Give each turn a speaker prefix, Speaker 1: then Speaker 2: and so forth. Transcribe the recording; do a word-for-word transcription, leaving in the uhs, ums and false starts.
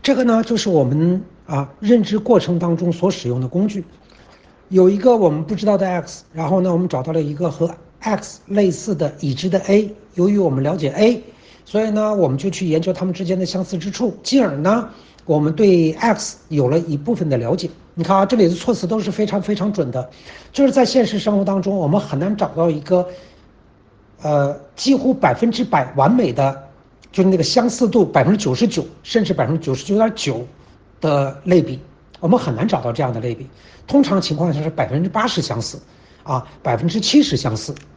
Speaker 1: 这个呢，就是我们啊认知过程当中所使用的工具。有一个我们不知道的 x， 然后呢，我们找到了一个和 x 类似的已知的 a。由于我们了解 a， 所以呢，我们就去研究它们之间的相似之处，进而呢，我们对 x 有了一部分的了解。你看啊，这里的措辞都是非常非常准的，就是在现实生活当中，我们很难找到一个呃几乎百分之百完美的，就是那个相似度百分之九十九，甚至百分之九十九点九的类比，我们很难找到这样的类比。通常情况下是百分之八十相似，啊，百分之七十相似。